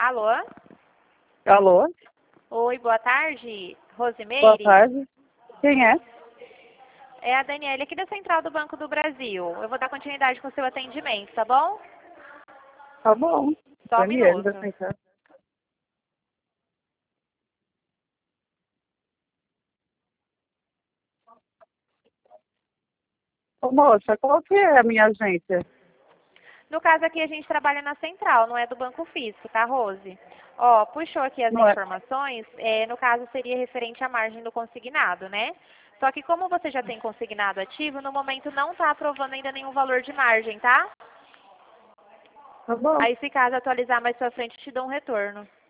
Alô? Alô? Oi, boa tarde. Rosimeire? Boa tarde. Quem é? É a Daniela aqui da Central do Banco do Brasil. Eu vou dar continuidade com o seu atendimento, tá bom? Tá bom. Só um Daniela, minuto. da Central. Ô, moça, qual que é a minha agência? No caso aqui a gente trabalha na Central, não é do Banco Físico, tá, Rose? Ó, puxou aqui as Não é? informações, no caso seria referente à margem do consignado, né? Só que como você já tem consignado ativo, no momento não está aprovando ainda nenhum valor de margem, tá? Tá bom. Aí se caso atualizar mais pra frente, te dou um retorno.